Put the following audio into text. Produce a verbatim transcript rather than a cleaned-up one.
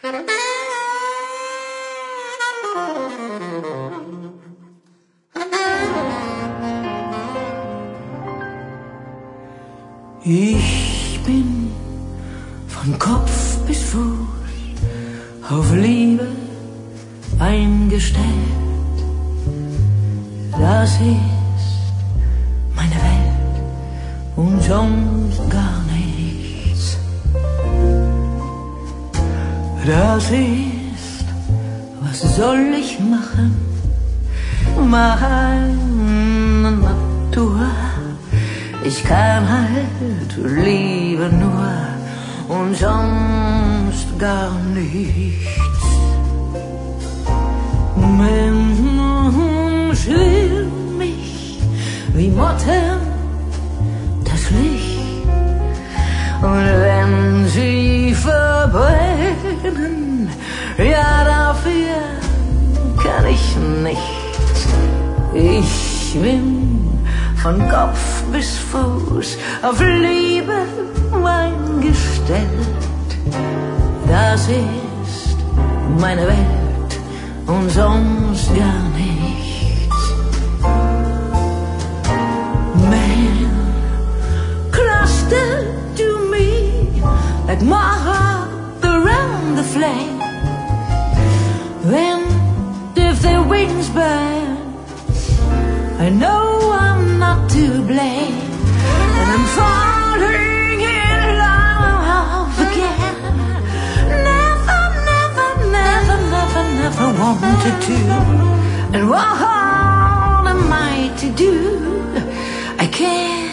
Ich bin von Kopf bis Fuß auf Liebe eingestellt. Das ist meine Welt und sonst gar nichts. Das ist, was soll ich machen? Meine Natur. Ich kann halt lieben nur und sonst gar nichts. Menschen will mich wie Motten das Licht. Und wenn sie verbrennen, ja dafür kann ich nichts. Ich bin von Kopf bis Fuß auf Liebe eingestellt. Das ist meine Welt und sonst gar nichts. Man clustered to me like moth around the flame. And if their wings burn, I know I'm not to blame, and I'm falling in love again. Never, never, never, never, never wanted to. And what am I to do? I can't